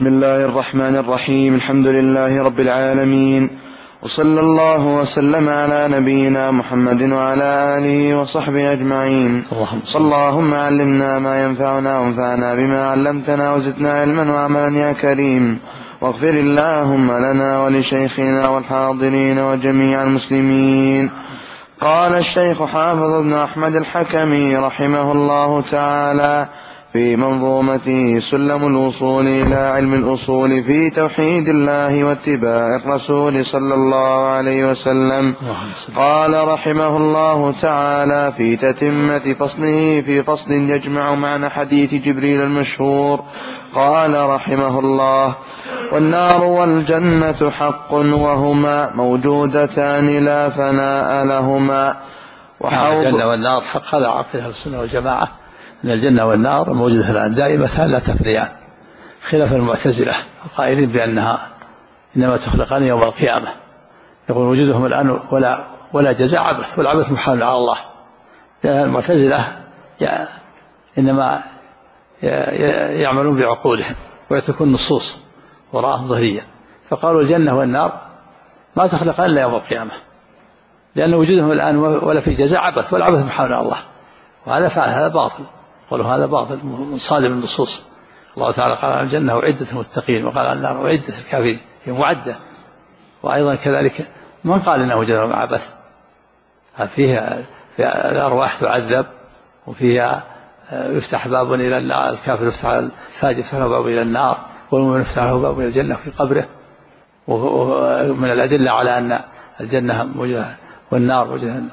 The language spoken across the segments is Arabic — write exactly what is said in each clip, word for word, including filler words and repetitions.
بسم الله الرحمن الرحيم. الحمد لله رب العالمين، وصلى الله وسلم على نبينا محمد وعلى آله وصحبه أجمعين. اللهم علمنا ما ينفعنا وانفعنا بما علمتنا وزدنا علما وعملا يا كريم. واغفر اللهم لنا ولشيخنا والحاضرين وجميع المسلمين. قال الشيخ حافظ بن أحمد الحكمي رحمه الله تعالى في منظومته سلم الوصول إلى علم الأصول في توحيد الله واتباع الرسول صلى الله عليه وسلم، قال رحمه الله تعالى في تتمة فصله في فصل يجمع معنى حديث جبريل المشهور، قال رحمه الله: والنار والجنة حق وهما موجودتان لا فناء لهما. وحوض الجنة والنار حق، هذا عقيدة السنة والجماعة، أن الجنة والنار موجودة الآن دائمة لا تفنيان، خلاف المعتزلة القائلين بأنها إنما تخلقان يوم القيامة، يقول وجودهم الآن ولا ولا جزاء عبث، والعبث محال على الله، لأن المعتزلة إنما يعملون بعقولهم ويتركون النصوص وراء ظهريا، فقالوا الجنة والنار ما تخلقان إلا يوم القيامة، لأن وجودهم الآن ولا في جزاء عبث، والعبث محال على الله، وهذا فعل هذا باطل، قالوا هذا باطل صادم النصوص. الله تعالى قال عن الجنة أعدت للمتقين، وقال عن النار أعدت للكافرين، هي معدة. وأيضا كذلك من قال إنه جنة عبث؟ فيها الأرواح تعذب، وفيها يفتح باب إلى النار، الكافر يفتح، الفاجر يفتح له باب إلى النار، والمؤمن يفتح له باب إلى الجنة في قبره. ومن الأدلة على أن الجنة موجودة والنار موجودة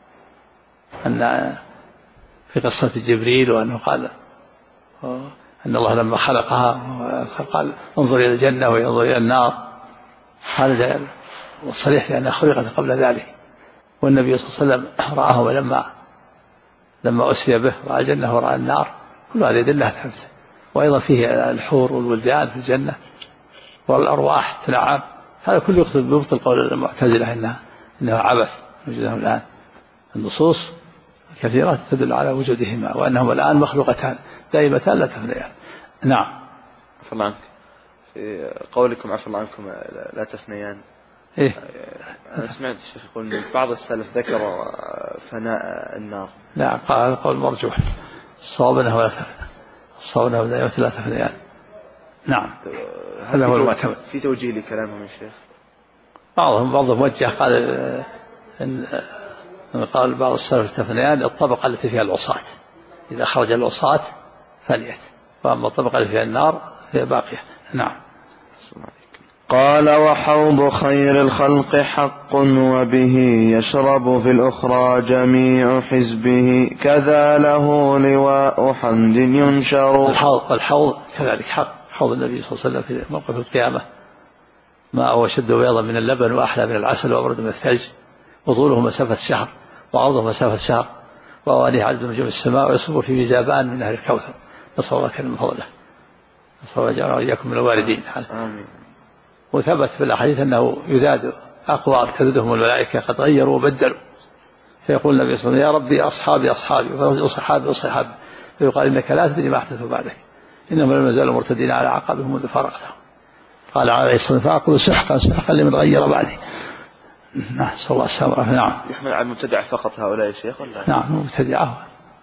أن في قصة جبريل، وأنه قال أن الله لما خلقها قال انظر إلى الجنة وينظر إلى النار، هذا صريح لأنها خلقت قبل ذلك. والنبي صلى الله عليه وسلم رآه لما لما أسري به، رأى الجنة ورأى النار، كل هذه أدلة تثبت. وأيضا فيه الحور والولدان في الجنة والأرواح تنعم، هذا كله يبطل قول المعتزلة إنها إنها عبث وجودهم الآن. النصوص كثيرات تدل على وجودهما، وأنهما الآن مخلوقتان دائمتان لا تفنيان. نعم. عفوا الله عنك، في قولكم عفوا الله عنكم لا تفنيان، إيه؟ أنا سمعت الشيخ يقول إن بعض السلف ذكر فناء النار. لا، قال قول مرجوح، الصواب أنه لا تفنى، الصواب أنه دائما لا تفنيان. نعم، هذا هو المعتمد. في توجيه لكلامهم يا شيخ؟ بعضهم بعضهم وجه قال إن قال بعض السلف التفنيان الطبقة التي فيها العصاة، إذا خرج العصاة فنيت، وأما الطبقة التي فيها النار فهي باقية. نعم. قال: وحوض خير الخلق حق، وبه يشرب في الأخرى جميع حزبه، كذا له لواء حمد ينشر. الحوض والحوض كذلك حق، حوض النبي صلى الله عليه وسلم في موقف القيامة، ما هو شد بياضا من اللبن وأحلى من العسل وأبرد من الثلج، وطوله مسافة شهر وعرضه مسافة شهر، وأوانيه عدد نجوم السماء، ويصب في ميزابان من أهل الكوثر. نسأل الله كريم فضله، نسأل الله جعلنا وإياكم من الواردين. آمين. وثبت في الأحاديث أنه يذاد أقوام تذدهم الملائكة قد غيروا وبدلوا، فيقول النبي صلى الله عليه وسلم: يا ربي أصحابي أصحابي وصحابي وصحابي، فيقال: إنك لا تدري ما أحدثوا بعدك، إنهم لم يزالوا مرتدين على أعقابهم منذ فارقتهم. قال عليه الصلاة والسلام: فأقول سحقا سحقا لمن غير بعدي. نعم، صلى الله عليه وسلم. نعم. يحمل على المبتدع فقط هؤلاء يا شيخ ولا؟ نعم، مبتدعة.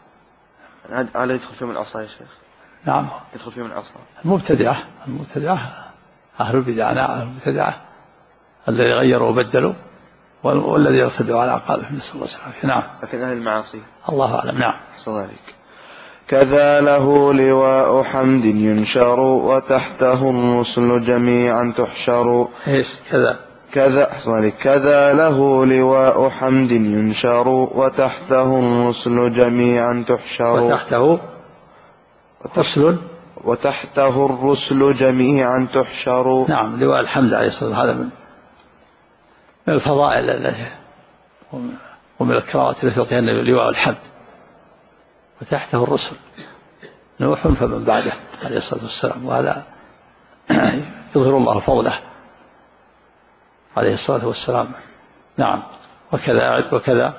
هذا يدخل فيهم العصا يا شيخ؟ نعم، يدخل فيهم العصا. المبتدعة المبتدعة أهل البدع، نعم، المبتدعة الذي غيروا وبدلوا، والذي يرتدوا على أعقابهم، نسأل الله السلامة. نعم. لكن أهل المعاصي الله أعلم. نعم. صلى الله عليك. كذا له لواء حمد ينشر، وتحته الرسل جميعا تحشر. ايش كذا؟ كذا كذا له لواء حمد ينشر، وتحته الرسل جميعا تحشر. وتحته رسل وتحته الرسل جميعا تحشر. نعم، لواء الحمد عليه الصلاة والسلام، هذا من الفضائل ومن الكرامات التي يعطيها النبي، لواء الحمد. وتحته الرسل، نوح فمن بعده عليه الصلاة والسلام، وهذا يظهر الله فضله عليه الصلاة والسلام. نعم. وكذا وكذا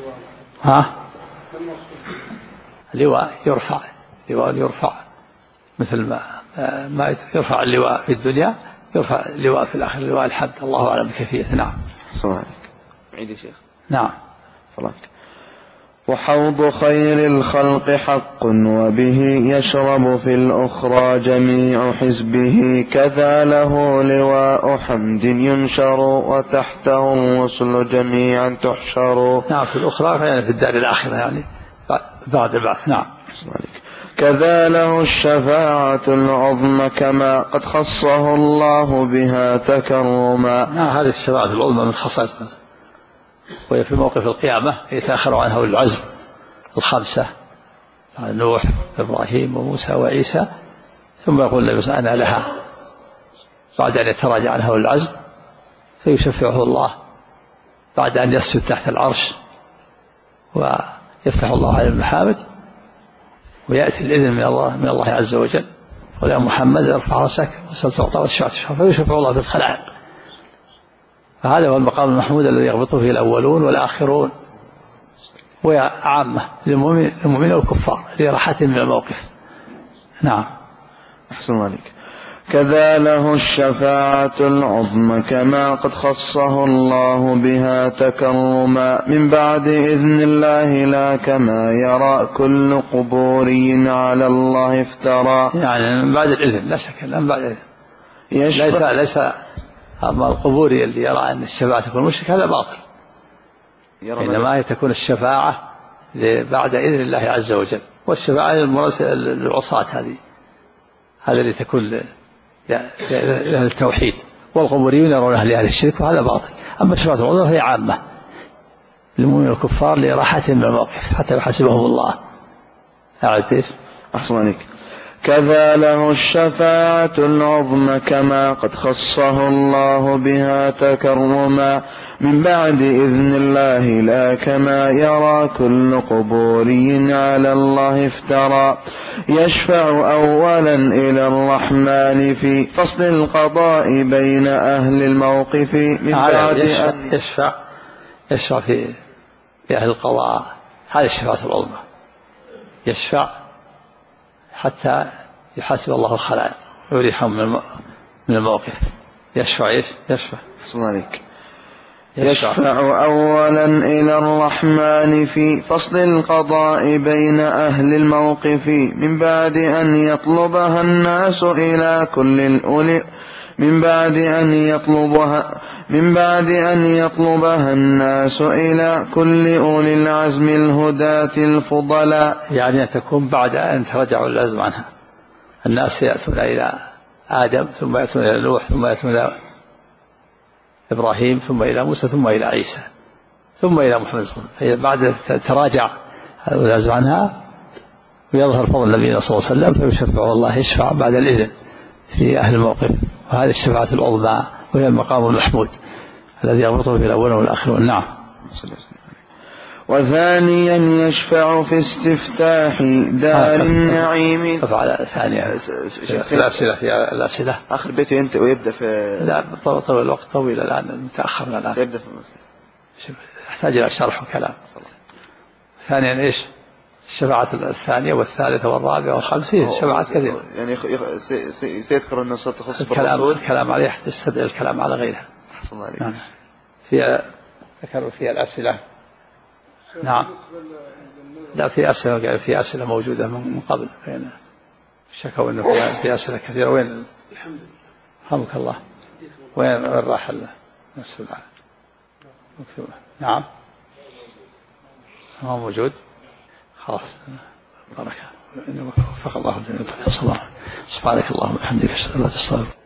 ها لواء يرفع، لواء يرفع مثل ما ما يرفع اللواء في الدنيا يرفع اللواء في الآخرة، لواء الحمد. الله أعلم بكيفية. نعم. صحيح. عيد يا شيخ. نعم. فلانك. وحوض خير الخلق حق، وبه يشرب في الأخرى جميع حزبه، كذا له لواء حمد ينشر، وتحته الرسل جميعا تحشر. نعم، في الأخرى يعني في الدار الآخرة، يعني بعد البعث. نعم. كذا له الشفاعة العظمى، كما قد خصه الله بها تكرما. نعم، هذه الشفاعة العظمى من خصائصه، وهي في موقف القيامة يتأخر عنها العزم الخمسة، نوح إبراهيم وموسى وعيسى، ثم يقول النبي صلى الله عليه وسلم أنا لها، بعد أن يتراجع عنها العزم فيشفعه الله بعد أن يسجد تحت العرش ويفتح الله عليه المحامد، ويأتي الإذن من الله من الله عز وجل، يقول يا محمد ارفع رأسك وسل تعطى واشفع تشفع، فيشفع الله في الخلائق. فهذا هو المقام المحمود الذي يغبطه فيه الأولون والآخرون، وهي عامة للمؤمنين والكفار لراحتهم من الموقف. نعم. أحسن عليك. كذا له الشفاعة العظمى، كما قد خصه الله بها تكرما، من بعد إذن الله لا كما يرى كل قبوري على الله افترى. يعني من بعد الإذن، لا شك من بعد الإذن. ليس ليس أما القبوري اللي يرى أن الشفاعة تكون مشرك هذا باطل، إنما هي تكون الشفاعة بعد إذن الله عز وجل، والشفاعة للعصاة هذه هذا اللي تكون لأهل التوحيد، والقبوريون يرون أهل أهل الشرك، وهذا باطل. أما الشفاعة العظمى فهي عامة للمؤمنين والكفار لراحتهم من الموقف حتى يحاسبهم الله. أعد. أحسن عليك. كذا له الشفاعة العظمى، كما قد خصه الله بها تكرما، من بعد إذن الله لا كما يرى كل قبوري على الله افترى، يشفع أولا إلى الرحمن في فصل القضاء بين أهل الموقف، من بعد يشفع أن يشفع, يشفع في أهل القضاء. هذه الشفاعة العظمى، يشفع حتى يحاسب الله الخلائق ويريحهم من الموقف. يشفع ايش؟ يشفع. حسن عليك. يشفع. يشفع أولا إلى الرحمن في فصل القضاء بين أهل الموقف، من بعد أن يطلبها الناس إلى كل الأولي من بعد أن يطلبها من بعد أن يطلبها الناس إلى كل أولي العزم الهداة الفضلاء. يعني تكون بعد أن ترجعوا العزم عنها، الناس يأتون إلى آدم، ثم يأتون إلى نوح، ثم يأتون إلى إبراهيم، ثم إلى موسى، ثم إلى عيسى، ثم إلى محمد صلى الله عليه وسلم. بعد تراجع العزم عنها ويظهر فضل النبي صلى الله عليه وسلم، فيشفع الله، يشفع بعد الإذن في أهل الموقف، وهذه الشفاعة العظمى، وهي المقام المحمود الذي يربطه في الأول والآخرون. نعم. وثانيا يشفع في استفتاح دار النعيم. فعل ثانيا الأسئلة في الأسئلة آخر بيته أنت ويبدأ في لا طول الوقت طويل الآن، متأخر الآن، سيبدأ في يحتاج إلى شرح وكلام. ثانيا إيش؟ الشفاعة الثانية والثالثة والرابعة والخامسة، فيه شفاعات كثيرة. يعني سيذكر أن النص تخص بالرسول، الكلام عليه يستدعي الكلام على غيرها. أحسن عليك. نعم. في ذكروا فيها الأسئلة. نعم. لا في أسئلة في أسئلة موجودة من قبل، يعني شكوا إنه في أسئلة كثيرة. وين؟ الحمد لله. رحمك الله. وين راح النصف العام؟ مكتوبة. نعم. ما موجود. خلاص. بركة. وفق الله جميعا. سبحانك اللهم وبحمدك أشهد أن لا إله إلا أنت.